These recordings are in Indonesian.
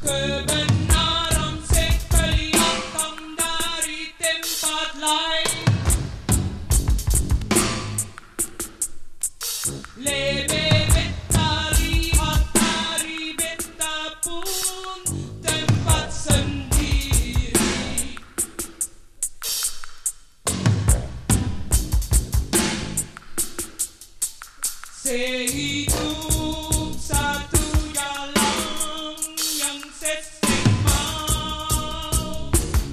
Kebenaran kelihatan dari tempat lain. Lebih beta lihat dari beta pun tempat sendiri. Sehidup satu jalan yang seseng mau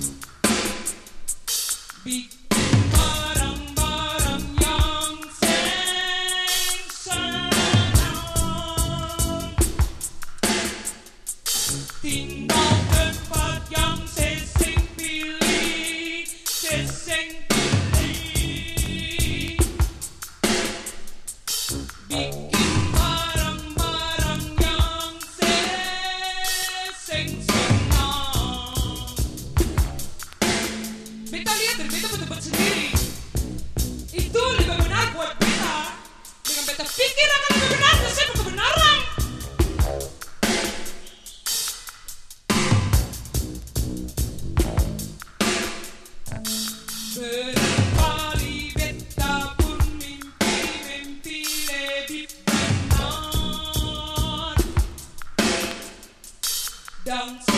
bikin barang-barang yang senang, tinggal tempat yang seseng pilih, seseng pilih, bikin barang-barang yang seseng senang. Beta lihat dan beta betul-betul sendiri. Itu lebih benar buat beta. Dengan beta pikir akan lebih benar, dan saya kebenaran. Berkali beta pun mimpi lebih benar. Dan